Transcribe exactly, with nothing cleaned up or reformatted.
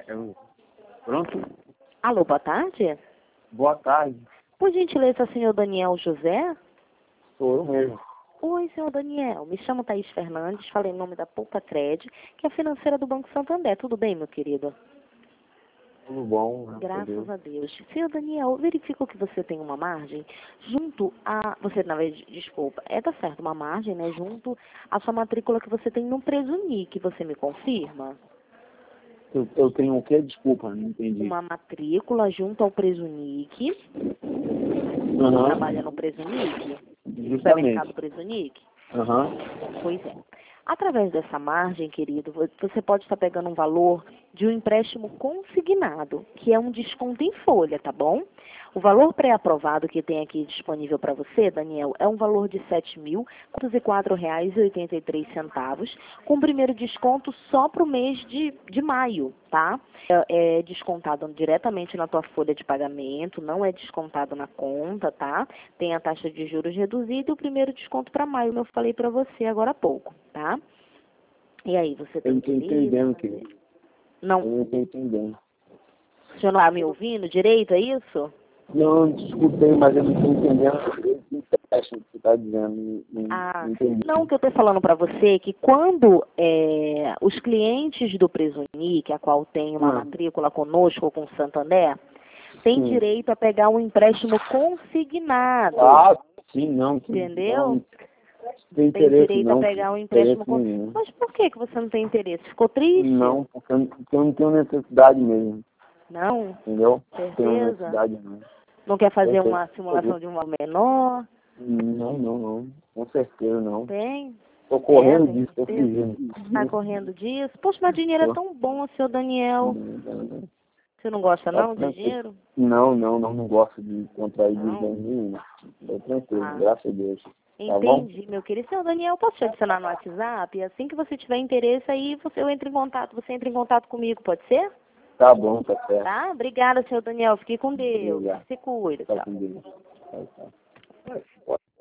eu... Pronto? Alô, boa tarde. Boa tarde. Por gentileza, senhor Daniel José? Sou eu mesmo. Oi, senhor Daniel. Me chamo Thaís Fernandes, falei em nome da Poupa Cred, que é a financeira do Banco Santander. Tudo bem, meu querido? Tudo bom, Graças a Deus. Senhor Daniel, verifico que você tem uma margem junto a... Você, na verdade, desculpa, é, tá certo, uma margem, né? Junto à sua matrícula que você tem no Presunic. Você me confirma? Eu, eu tenho o quê? Desculpa, não entendi. Uma matrícula junto ao Presunic. Uhum. Trabalha no Presunic? Justamente. Supermercado Presunic? Aham. Pois é. Através dessa margem, querido, você pode estar pegando um valor de um empréstimo consignado, que é um desconto em folha, tá bom? O valor pré-aprovado que tem aqui disponível para você, Daniel, é um valor de sete mil quatrocentos e quatro reais e oitenta e três centavos, com o primeiro desconto só para o mês de, de maio, tá? É, é descontado diretamente na tua folha de pagamento, não é descontado na conta, tá? Tem a taxa de juros reduzida e o primeiro desconto para maio, como eu falei para você agora há pouco, tá? E aí, você tem Eu não estou entendendo, querido. Não. Eu não estou entendendo. O senhor não está me ouvindo direito, é isso? Não, eu escutei, mas eu não estou entendendo o que você está dizendo. Não, Ah, não entendi. não, o que eu estou falando para você é que quando é, os clientes do Presunic, a qual tem uma Ah. matrícula conosco ou com o Santander, tem Sim. direito a pegar um empréstimo consignado. Ah, sim, não. Sim, Entendeu? Não, tem Tem interesse, direito não. a pegar um Interesse empréstimo consignado. nenhum. Mas por que, que você não tem interesse? Ficou triste? Não, porque eu, porque eu não tenho necessidade mesmo. Não? Entendeu? Certeza? Tenho necessidade, não. Não quer fazer Certeza. uma simulação de um valor menor? Não, não, não. Com certeza, não. Tem? Tô correndo É, tem disso, tô certeza? fugindo. Está correndo disso? Poxa, mas dinheiro é tão bom, seu Daniel. Você não gosta Tá não de tranquilo. dinheiro? Não, não, não, não gosto de contrair Não. dívida nenhuma. Tô tranquilo, Ah. graças a Deus. Tá bom? Entendi, meu querido. Seu Daniel, posso te adicionar no WhatsApp? Assim que você tiver interesse, aí você, eu entro em contato, você entra em contato comigo, pode ser? Tá bom, tá certo. Tá? Obrigada, seu Daniel. Fique com Deus. Obrigado. Se cuida. Tá Tchau. com Deus. Tchau, tchau.